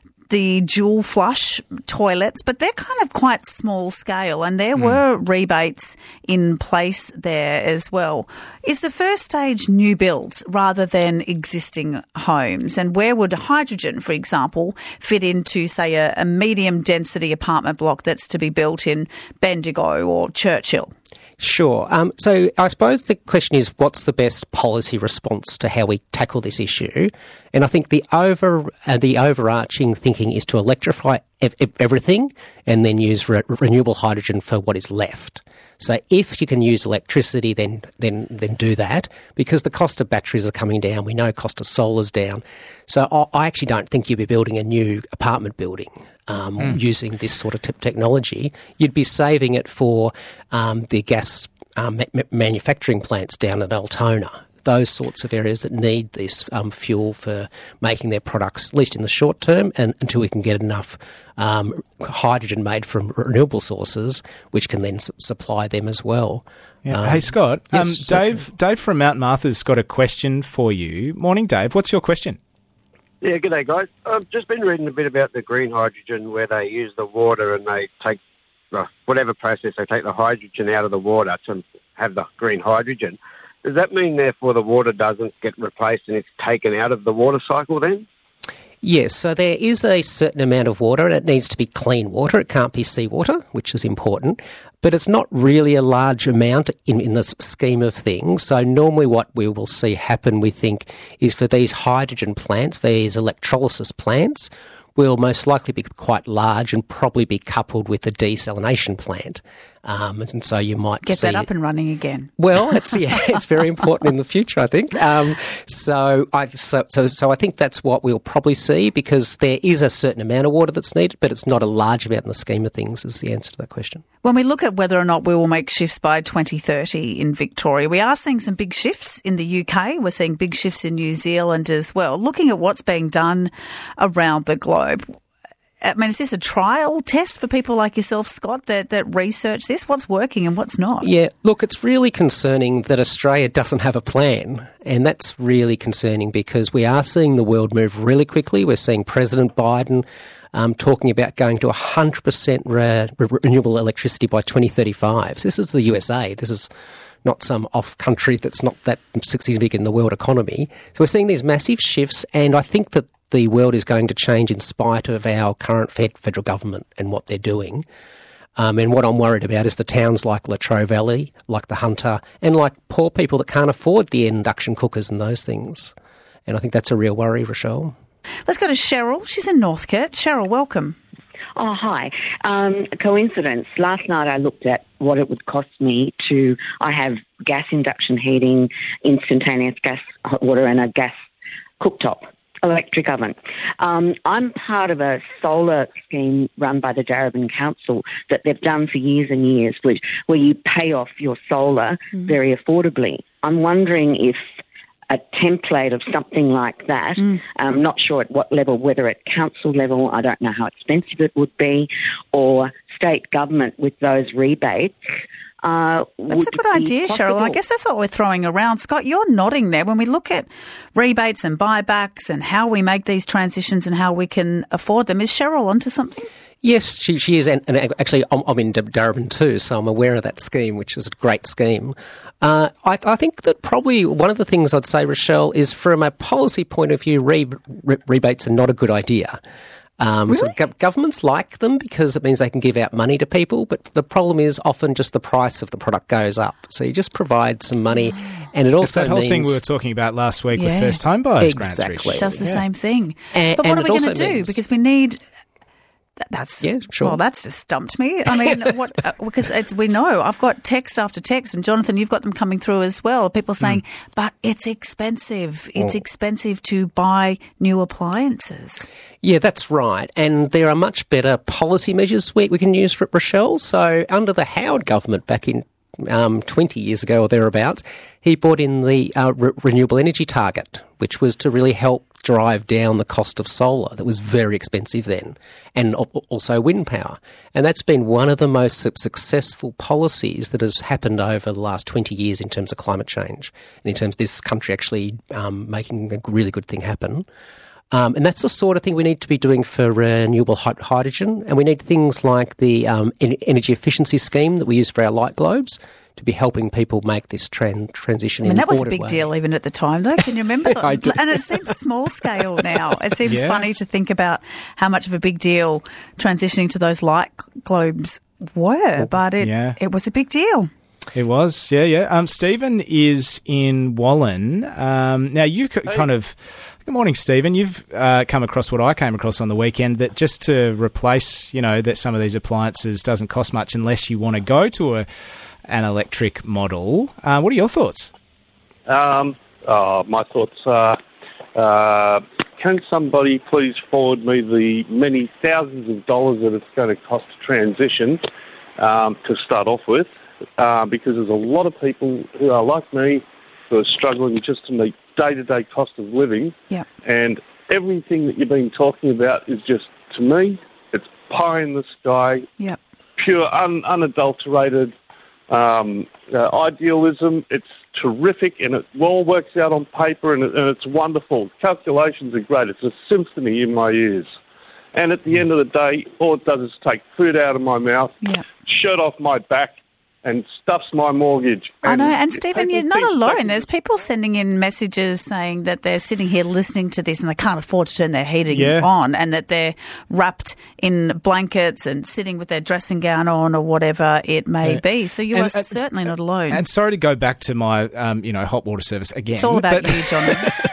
the dual flush toilets, but they're kind of quite small scale and there mm. were rebates in place there as well. Is the first stage new builds rather than existing homes? And where would hydrogen, for example, fit into, say, a, a medium density apartment block that's to be built in Bendigo or Churchill? Sure. Um, so I suppose the question is, what's the best policy response to how we tackle this issue? And I think the over uh, the overarching thinking is to electrify ev- everything and then use re- renewable hydrogen for what is left. So if you can use electricity, then then then do that, because the cost of batteries are coming down. We know cost of solar's down. So I, I actually don't think you'd be building a new apartment building um, mm. using this sort of t- technology. You'd be saving it for um, the gas um, ma- manufacturing plants down at Altona. Those sorts of areas that need this um, fuel for making their products, at least in the short term, and until we can get enough um, hydrogen made from renewable sources, which can then su- supply them as well. Yeah. Um, hey, Scott, yes, um, Dave, Dave from Mount Martha's got a question for you. Morning, Dave. What's your question? Yeah, good day, guys. I've just been reading a bit about the green hydrogen, where they use the water and they take, well, whatever process, they take the hydrogen out of the water to have the green hydrogen. Does that mean, therefore, the water doesn't get replaced and it's taken out of the water cycle then? Yes, so there is a certain amount of water and it needs to be clean water. It can't be seawater, which is important, but it's not really a large amount in, in the scheme of things. So normally what we will see happen, we think, is for these hydrogen plants, these electrolysis plants, will most likely be quite large and probably be coupled with a desalination plant. Um, and so you might get see that up and running again. Well, it's yeah, it's very important in the future, I think. Um, so, I so, so so I think that's what we'll probably see, because there is a certain amount of water that's needed, but it's not a large amount in the scheme of things. Is the answer to that question? When we look at whether or not we will make shifts by twenty thirty in Victoria, we are seeing some big shifts in the U K. We're seeing big shifts in New Zealand as well. Looking at what's being done around the globe, I mean, is this a trial test for people like yourself, Scott, that, that research this? What's working and what's not? Yeah, look, it's really concerning that Australia doesn't have a plan, and that's really concerning because we are seeing the world move really quickly. We're seeing President Biden um, talking about going to one hundred percent re- re- renewable electricity by twenty thirty-five. So this is the U S A. This is not some off country that's not that significant in the world economy. So we're seeing these massive shifts, and I think that the world is going to change in spite of our current fed, federal government and what they're doing. Um, and what I'm worried about is the towns like Latrobe Valley, like the Hunter, and like poor people that can't afford the induction cookers and those things. And I think that's a real worry, Rochelle. Let's go to Cheryl. She's in Northcote. Cheryl, welcome. Oh, hi. Um, coincidence. Last night I looked at what it would cost me to... I have gas induction heating, instantaneous gas hot water and a gas cooktop, electric oven. Um, I'm part of a solar scheme run by the Darebin Council that they've done for years and years, which where you pay off your solar mm. very affordably. I'm wondering if a template of something like that, mm. I'm not sure at what level, whether at council level, I don't know how expensive it would be, or state government with those rebates. Uh, that's a good idea, possible. Cheryl. I guess that's what we're throwing around. Scott, you're nodding there. When we look at rebates and buybacks and how we make these transitions and how we can afford them, is Cheryl onto something? Yes, she, she is. And, and actually, I'm, I'm in Darebin too, so I'm aware of that scheme, which is a great scheme. Uh, I, I think that probably one of the things I'd say, Rochelle, is from a policy point of view, re, re, rebates are not a good idea. Um, really? So go- governments like them because it means they can give out money to people, but the problem is often just the price of the product goes up. So you just provide some money, and it also it's that whole means... thing we were talking about last week yeah. with first home buyers exactly. grants. It does the yeah. same thing. And, but what are we going to do? Means... Because we need... That's yeah, sure. Well, that's just stumped me. I mean, what? Uh, because it's, we know I've got text after text, and Jonathan, you've got them coming through as well. People saying, mm. "But it's expensive. It's oh. expensive to buy new appliances." Yeah, that's right. And there are much better policy measures we, we can use for Rochelle. So under the Howard government back in um, twenty years ago or thereabouts, he brought in the uh, re- renewable energy target, which was to really help drive down the cost of solar that was very expensive then, and also wind power. And that's been one of the most successful policies that has happened over the last twenty years in terms of climate change and in terms of this country actually um, making a really good thing happen. Um, and that's the sort of thing we need to be doing for renewable hydrogen. And we need things like the um, energy efficiency scheme that we use for our light globes to be helping people make this tran- transition. I mean, in that was a ordered big way. deal even at the time, though. Can you remember? I do. And it seems small scale now. It seems yeah. funny to think about how much of a big deal transitioning to those light globes were, but it yeah. it was a big deal. It was, yeah, yeah. Um, Stephen is in Wallen. Um, now, you c- kind of... Good morning, Stephen. You've uh, come across what I came across on the weekend, that just to replace, you know, that some of these appliances doesn't cost much unless you want to go to a an electric model. Uh, what are your thoughts? Um, oh, my thoughts are, uh, can somebody please forward me the many thousands of dollars that it's going to cost to transition um, to start off with? Uh, because there's a lot of people who are like me who are struggling just to meet day-to-day cost of living. Yeah. And everything that you've been talking about is just, to me, it's pie in the sky, yeah. pure, un- unadulterated um, uh, idealism. It's terrific, and it all works out on paper, and, it, and it's wonderful. Calculations are great. It's a symphony in my ears. And at the end of the day, all it does is take food out of my mouth, yeah. shirt off my back, and stuffs my mortgage. I know, And and Stephen, people you're not think alone. they- There's people sending in messages saying that they're sitting here listening to this and they can't afford to turn their heating Yeah. on, and that they're wrapped in blankets and sitting with their dressing gown on or whatever it may Yeah. be. So you And- are and- certainly not alone. And sorry to go back to my, um, you know, hot water service again. It's all about but- you, Jonathan.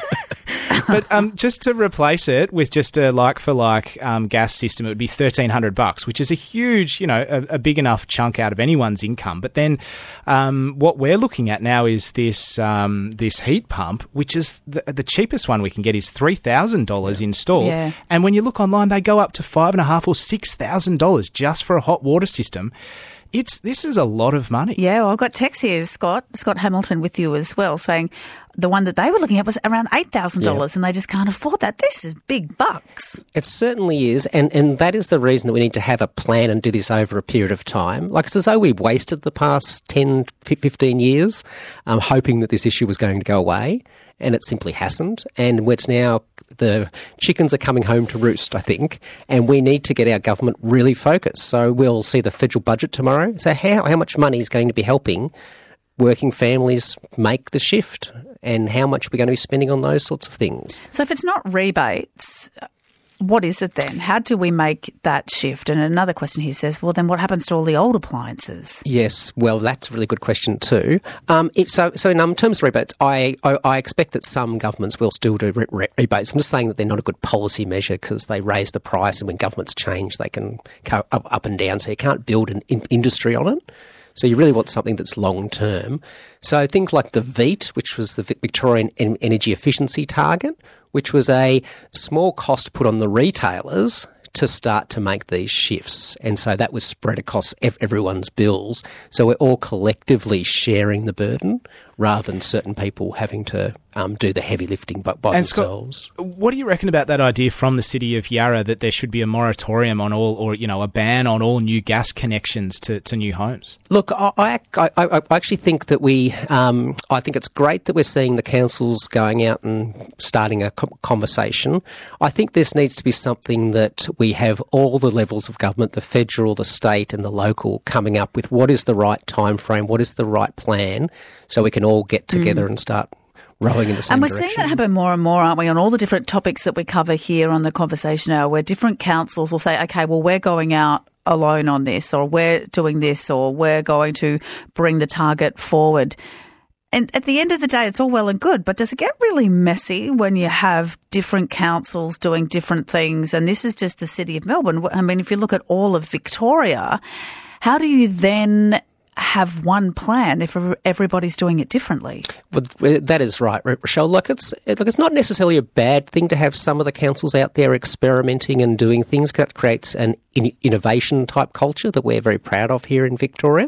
But um, just to replace it with just a like-for-like um, gas system, it would be thirteen hundred bucks, which is a huge, you know, a, a big enough chunk out of anyone's income. But then um, what we're looking at now is this um, this heat pump, which is the, the cheapest one we can get is three thousand dollars installed. Yeah. And when you look online, they go up to five and a half or six thousand dollars just for a hot water system. It's this is a lot of money. Yeah, well, I've got text here, Scott, Scott Hamilton with you as well, saying the one that they were looking at was around eight thousand dollars and they just can't afford that. This is big bucks. It certainly is, and, and that is the reason that we need to have a plan and do this over a period of time. Like, it's as though we wasted the past ten, fifteen years um, hoping that this issue was going to go away, and it simply hasn't. And it's now the chickens are coming home to roost, I think, and we need to get our government really focused. So we'll see the federal budget tomorrow. So how, how much money is going to be helping working families make the shift, and how much we're going to be spending on those sorts of things? So if it's not rebates, what is it then? How do we make that shift? And another question here says, well, then what happens to all the old appliances? Yes, well, that's a really good question too. Um, if, so, so in um, terms of rebates, I, I, I expect that some governments will still do re- re- rebates. I'm just saying that they're not a good policy measure because they raise the price, and when governments change, they can go up, up and down. So you can't build an in- industry on it. So you really want something that's long term. So things like the V E T, which was the Victorian en- Energy Efficiency Target, which was a small cost put on the retailers to start to make these shifts. And so that was spread across ev- everyone's bills. So we're all collectively sharing the burden rather than certain people having to um, do the heavy lifting by, by And themselves. Scott, what do you reckon about that idea from the City of Yarra that there should be a moratorium on all, or, you know, a ban on all new gas connections to, to new homes? Look, I, I, I, I actually think that we, um, I think it's great that we're seeing the councils going out and starting a conversation. I think this needs to be something that we have all the levels of government, the federal, the state and the local, coming up with what is the right time frame, what is the right plan, so we can all get together mm. and start rowing in the same And we're direction. seeing that happen more and more, aren't we, on all the different topics that we cover here on the Conversation Hour, where different councils will say, okay, well, we're going out alone on this, or we're doing this, or we're going to bring the target forward. And at the end of the day, it's all well and good, but does it get really messy when you have different councils doing different things? And this is just the City of Melbourne. I mean, if you look at all of Victoria, how do you then have one plan if everybody's doing it differently? Well, that is right, Rochelle. Look, it's look, it's not necessarily a bad thing to have some of the councils out there experimenting and doing things. That creates an in- innovation type culture that we're very proud of here in Victoria.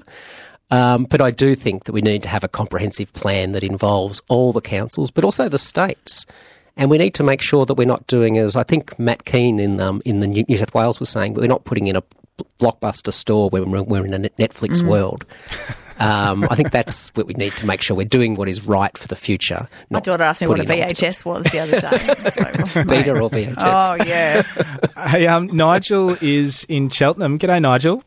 Um, but I do think that we need to have a comprehensive plan that involves all the councils, but also the states. And we need to make sure that we're not doing, as I think Matt Keane in um, in the New South Wales was saying, but we're not putting in a Blockbuster store when we're, we're in a Netflix mm. world. Um, I think that's what we need to make sure we're doing what is right for the future. My daughter asked me what a V H S was the other day. So, Beta or V H S? Oh, yeah. Hey, um, Nigel is in Cheltenham. G'day, Nigel.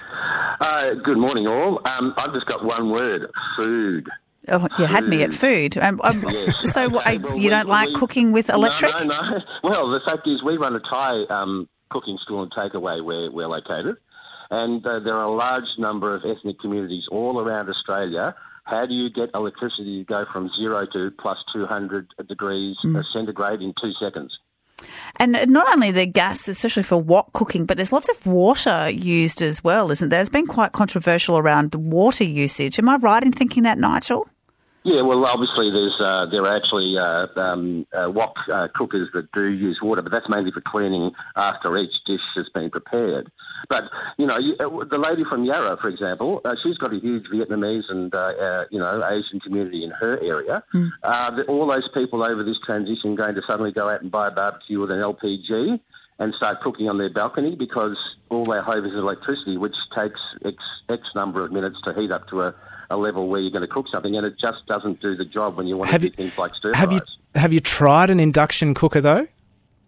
Uh, good morning, all. Um, I've just got one word: food. Oh, you had me at food. Um, um, yes. So okay, I, well, you don't we, like we, cooking with electric? No, no, no. Well, the fact is we run a Thai um, cooking school and takeaway where we're located. And uh, there are a large number of ethnic communities all around Australia. How do you get electricity to go from zero to plus two hundred degrees mm. centigrade in two seconds? And not only the gas, especially for wok cooking, but there's lots of water used as well, isn't there? It's been quite controversial around the water usage. Am I right in thinking that, Nigel? Yeah, well, obviously there's uh, there are actually uh, um, uh, wok uh, cookers that do use water, but that's mainly for cleaning after each dish has been prepared. But, you know, you, uh, the lady from Yarra, for example, uh, she's got a huge Vietnamese and, uh, uh, you know, Asian community in her area. Mm. Uh, the, all those people over this transition going to suddenly go out and buy a barbecue with an L P G and start cooking on their balcony because all they have is electricity, which takes X, X number of minutes to heat up to a a level where you're going to cook something, and it just doesn't do the job when you want have to you, do things like stir have fries. you Have you tried an induction cooker though?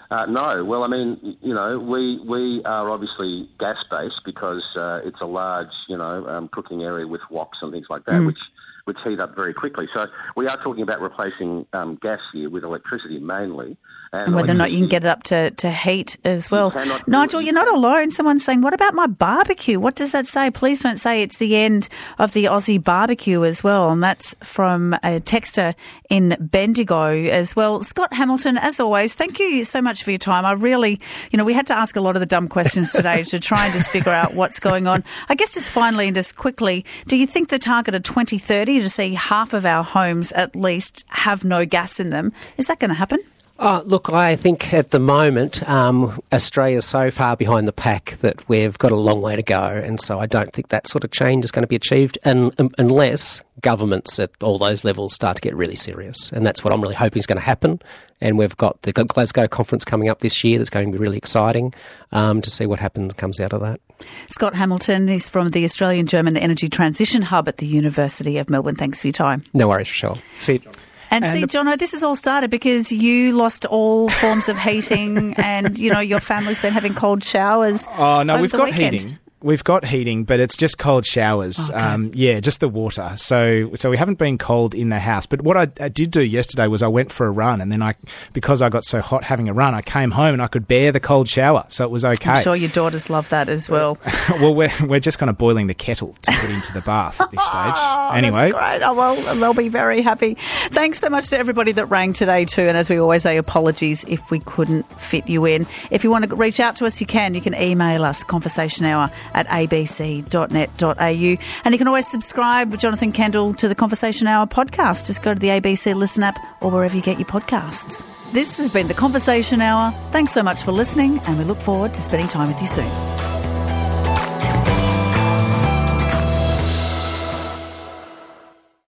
Uh, no. Well, I mean, you know, we we are obviously gas-based because uh, it's a large, you know, um, cooking area with woks and things like that, mm. which which heat up very quickly. So we are talking about replacing um, gas here with electricity mainly. And, and whether or not you can get it up to, to heat as well. You Nigel, you're not alone. Someone's saying, what about my barbecue? What does that say? Please don't say it's the end of the Aussie barbecue as well. And that's from a texter in Bendigo as well. Scott Hamilton, as always, thank you so much for your time. I really, you know, we had to ask a lot of the dumb questions today to try and just figure out what's going on. I guess just finally and just quickly, do you think the target of twenty thirty to see half of our homes at least have no gas in them, is that going to happen? Oh, look, I think at the moment um, Australia's so far behind the pack that we've got a long way to go, and so I don't think that sort of change is going to be achieved un- un- unless governments at all those levels start to get really serious, and that's what I'm really hoping is going to happen. And we've got the Glasgow conference coming up this year that's going to be really exciting um, to see what happens comes out of that. Scott Hamilton is from the Australian German Energy Transition Hub at the University of Melbourne. Thanks for your time. No worries, Rochelle. See you, John. And, and see, Jono, this has all started because you lost all forms of heating and, you know, your family's been having cold showers. Oh, no, over we've the got weekend. heating. We've got heating, but it's just cold showers. Okay. Um, yeah, just the water. So so we haven't been cold in the house. But what I, I did do yesterday was I went for a run, and then I, because I got so hot having a run, I came home and I could bear the cold shower, so it was okay. I'm sure your daughters love that as well. Well, we're we're just kind of boiling the kettle to put into the bath at this stage. Oh, anyway, that's great. Oh, well, they'll be very happy. Thanks so much to everybody that rang today too. And as we always say, apologies if we couldn't fit you in. If you want to reach out to us, you can. You can email us, conversationhour at a b c dot net dot a u. And you can always subscribe, Jonathan Kendall, to the Conversation Hour podcast. Just go to the A B C Listen app or wherever you get your podcasts. This has been the Conversation Hour. Thanks so much for listening, and we look forward to spending time with you soon.